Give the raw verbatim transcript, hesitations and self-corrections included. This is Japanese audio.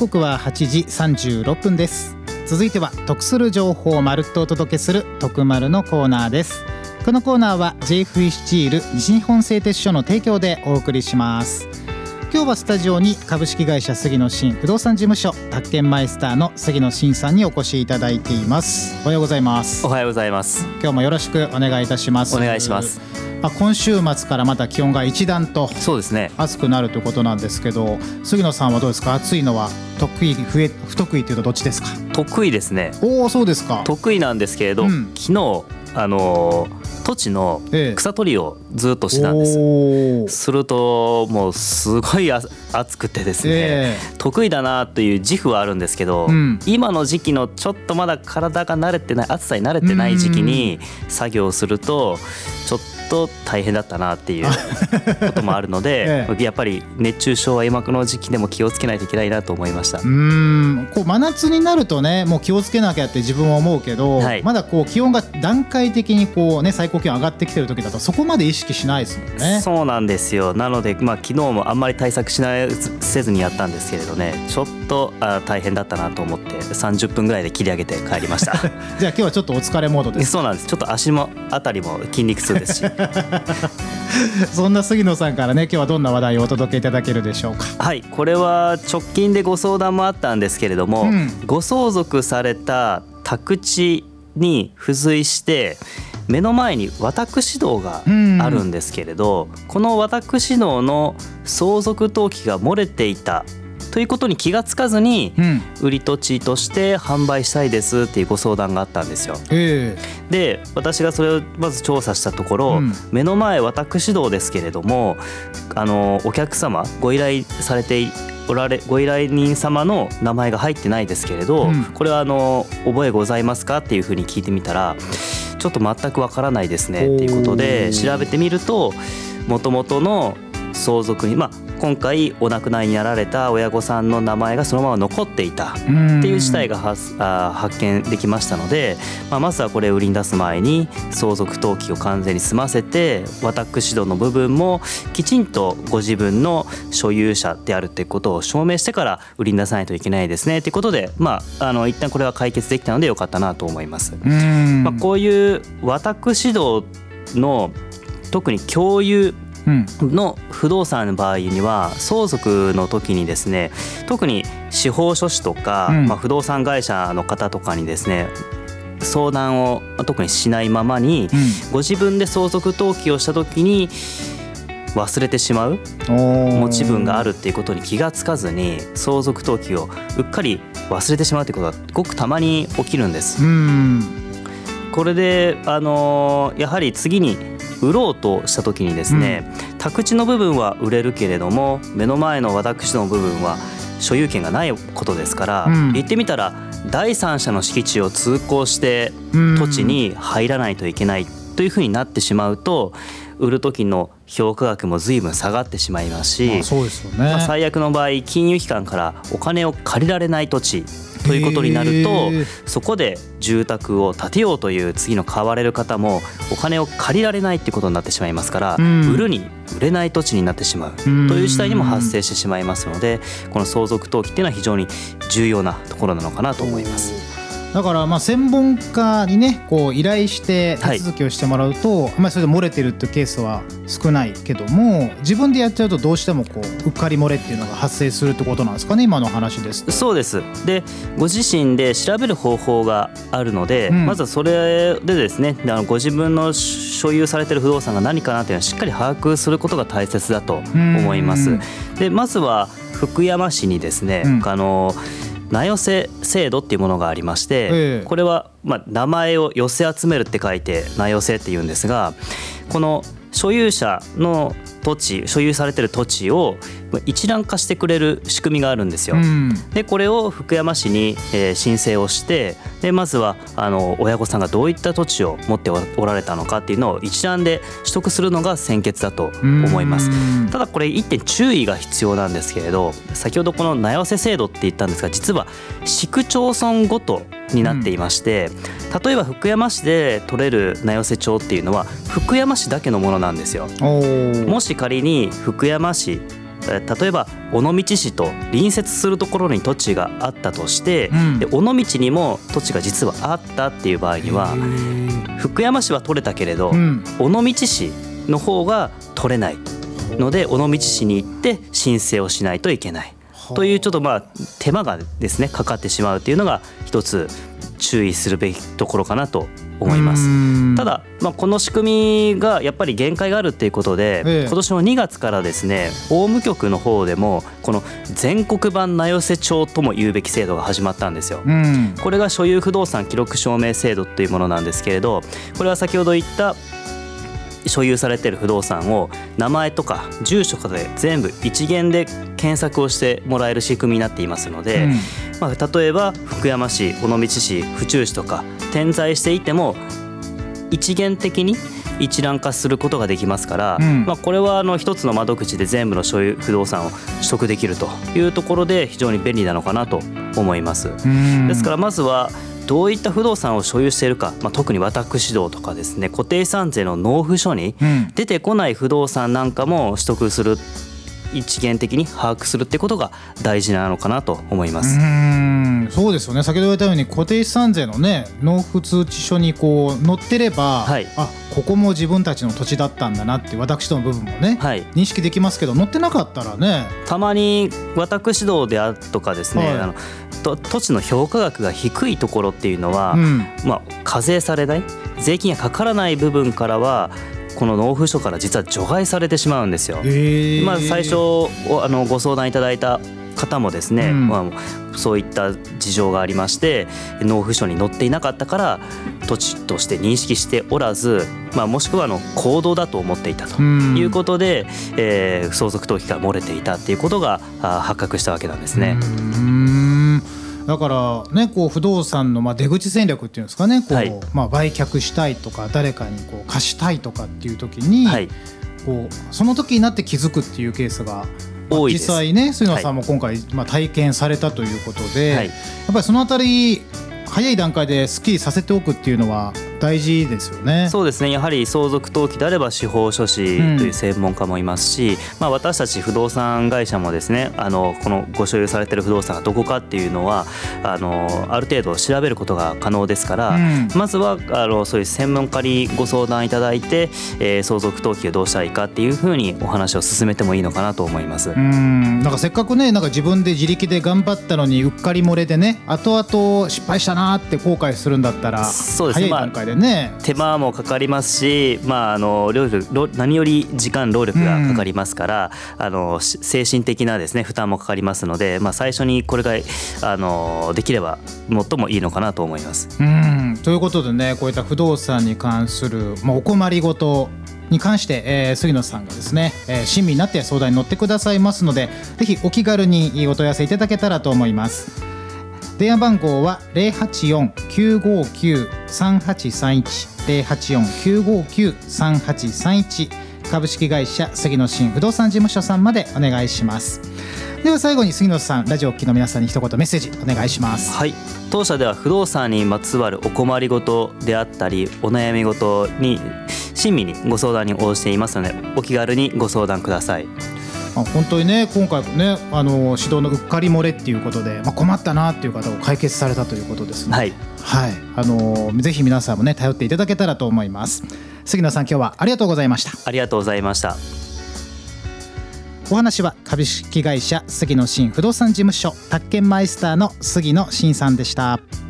刻ははちじさんじゅうろっぷんです。続いては得する情報をまるっとお届けする得まるのコーナーです。このコーナーは ジェイエフイー スチール西日本製鉄所の提供でお送りします。今日はスタジオに株式会社杉野真不動産事務所宅建マイスターの杉野真さんにお越しいただいています。おはようございます。 おはようございます。 今日もよろしくお願いいたします。 お願いします。 まあ、今週末からまた気温が一段とそうですね暑くなるということなんですけど、杉野さんはどうですか？暑いのは得意不え不得意というとどっちですか？ 得意ですね。 おお、そうですか。 得意なんですけれど、うん、昨日あのー土地の草取りをずっとしてたんです、ええ、するともうすごい暑くてですね、ええ、得意だなという自負はあるんですけど、うん、今の時期のちょっとまだ体が慣れてない暑さに慣れてない時期に作業するとちょっと大変だったなっていうこともあるので、ええ、やっぱり熱中症は今の時期でも気をつけないといけないなと思いました。 うーんこう真夏になるとねもう気をつけなきゃって自分は思うけど、はい、まだこう気温が段階的にこう、ね、最高気温上がってきてる時だとそこまで意識しないですもんね。 そうなんですよ。なので、まあ、昨日もあんまり対策しないせずにやったんですけれどね、ちょっとあ大変だったなと思ってさんじゅっぷんぐらいで切り上げて帰りましたじゃあ今日はちょっとお疲れモードです。 そうなんです。ちょっと足もあたりも筋肉痛ですしそんな杉野さんからね今日はどんな話題をお届けいただけるでしょうか？ はい、これは直近でご相談もあったんですけれども、うん、ご相続された宅地に付随して目の前に私どがあるんですけれど、うん、この私どの相続登記が漏れていたということに気がつかずに、うん、売り土地として販売したいですっていうご相談があったんですよ、えー、で私がそれをまず調査したところ、うん、目の前私どですけれどもあのお客様ご依頼されておられご依頼人様の名前が入ってないですけれど、うん、これはあの覚えございますかっていうふうに聞いてみたらちょっと全くわからないですねっていうことで調べてみると元々の相続に、まあ、今回お亡くなりになられた親御さんの名前がそのまま残っていたっていう事態が発あ発見できましたので、まあ、まずはこれを売りに出す前に相続登記を完全に済ませて私どの部分もきちんとご自分の所有者であるということを証明してから売りに出さないといけないですねということで、まあ、あの一旦これは解決できたのでよかったなと思います。うん、まあ、こういう私どの特に共有の不動産の場合には相続の時にですね特に司法書士とか、うんまあ、不動産会社の方とかにですね相談を特にしないままに、うん、ご自分で相続登記をした時に忘れてしまう持ち分があるっていうことに気がつかずに相続登記をうっかり忘れてしまうということがごくたまに起きるんです。うんこれで、あのー、やはり次に売ろうとした時にですね、うん、宅地の部分は売れるけれども目の前の私の部分は所有権がないことですから、うん、言ってみたら第三者の敷地を通行して土地に入らないといけないというふうになってしまうと売る時の評価額も随分下がってしまいますし、 あ、そうですよね。 まあ、最悪の場合金融機関からお金を借りられない土地ということになるとそこで住宅を建てようという次の買われる方もお金を借りられないということになってしまいますから、うん、売るに売れない土地になってしまうという事態にも発生してしまいますのでこの相続登記っていうのは非常に重要なところなのかなと思います。 だからまあ専門家にねこう依頼して手続きをしてもらうと、はいまあ、それで漏れてるっていうケースは少ないけども自分でやっちゃうとどうしてもこううっかり漏れっていうのが発生するってことなんですかね今の話ですと。 そうです。でご自身で調べる方法があるので、うん、まずはそれでですねご自分の所有されている不動産が何かなというのをしっかり把握することが大切だと思います。でまずは福山市にですね、うん、あの名寄せ制度っていうものがありまして、ええ、これはまあ名前を寄せ集めるって書いて名寄せっていうんですがこの所有者の土地所有されている土地を一覧化してくれる仕組みがあるんですよ、うん、でこれを福山市に、えー、申請をしてでまずはあの親御さんがどういった土地を持っておられたのかっていうのを一覧で取得するのが先決だと思います。ただこれ一点注意が必要なんですけれど先ほどこの名寄せ制度って言ったんですが実は市区町村ごとになっていまして、うん、例えば福山市で取れる名寄せ帳っていうのは福山市だけのものなんですよ。もし仮に福山市例えば尾道市と隣接するところに土地があったとして、うん、で尾道にも土地が実はあったっていう場合には福山市は取れたけれど、うん、尾道市の方が取れないので尾道市に行って申請をしないといけないというちょっとまあ手間がですねかかってしまうというのが一つ注意するべきところかなと思います。ただ、まあ、この仕組みがやっぱり限界があるっていうことで、ええ、今年のにがつからですね法務局の方でもこの全国版名寄せ帳とも言うべき制度が始まったんですよ。これが所有不動産記録証明制度というものなんですけれど、これは先ほど言った所有されている不動産を名前とか住所とかで全部一元で検索をしてもらえる仕組みになっていますので、うんまあ、例えば福山市、尾道市、府中市とか点在していても一元的に一覧化することができますから、うんまあ、これはあの一つの窓口で全部の所有不動産を取得できるというところで非常に便利なのかなと思います。ですからまずはどういった不動産を所有しているか、まあ、特に私どとかですね固定資産税の納付書に出てこない不動産なんかも取得する、一元的に把握するってことが大事なのかなと思います。 うーんそうですよね。先ほど言われたように固定資産税のね納付通知書にこう載ってれば、はい、あここも自分たちの土地だったんだなって私どの部分もね、はい、認識できますけど載ってなかったらねたまに私どであるとかですね、はい、あのと土地の評価額が低いところっていうのは、うんまあ、課税されない税金がかからない部分からはこの納付書から実は除外されてしまうんですよ。まあ、最初あのご相談いただいた方もですね、うんまあ、そういった事情がありまして納付書に載っていなかったから土地として認識しておらず、まあ、もしくはあの公道だと思っていたということで、うんえー、相続登記から漏れていたっていうことが発覚したわけなんですね。 うんだからねこう不動産のまあ出口戦略っていうんですかねこう、はいまあ、売却したいとか誰かにこう貸したいとかっていう時に、はい、こうその時になって気づくっていうケースが多いです。実際ね杉野さんも今回、まあ、体験されたということで、はい、やっぱりそのあたり早い段階ですっきりさせておくっていうのは大事ですよね。 そうですね。やはり相続登記であれば司法書士という専門家もいますし、うんまあ、私たち不動産会社もですねあのこのご所有されている不動産がどこかっていうのはあのある程度調べることが可能ですから、うん、まずはあのそういう専門家にご相談いただいて、えー、相続登記をどうしたらいいかっていうふうにお話を進めてもいいのかなと思います。 うんなんかせっかくねなんか自分で自力で頑張ったのにうっかり漏れでね後々失敗したなって後悔するんだったらそうですね、早い段階でね、 まあ、手間もかかりますし、まあ、あの労力何より時間労力がかかりますから、うん、あの精神的なですね負担もかかりますので、まあ、最初にこれがあのできれば最もいいのかなと思います。 うんということでねこういった不動産に関する、まあ、お困りごとに関して、えー、杉野さんがですね、えー、親身になって相談に乗ってくださいますのでぜひお気軽にお問い合わせいただけたらと思います。電話番号は ゼロはちよん きゅうごきゅう さんはちさんいち ゼロはちよん きゅうごきゅう さんはちさんいち株式会社杉野真不動産事務所さんまでお願いします。では最後に杉野さんラジオを聴きの皆さんに一言メッセージお願いします。 はい、当社では不動産にまつわるお困りごとであったりお悩みごとに親身にご相談に応じていますのでお気軽にご相談ください。 まあ、本当にね今回もねあの指導のうっかり漏れっていうことで、まあ、困ったなっていう方を解決されたということですね。はい、はい、あのぜひ皆さんもね頼っていただけたらと思います。杉野さん今日はありがとうございました。 ありがとうございました。 お話は株式会社杉野真不動産事務所宅建マイスターの杉野真さんでした。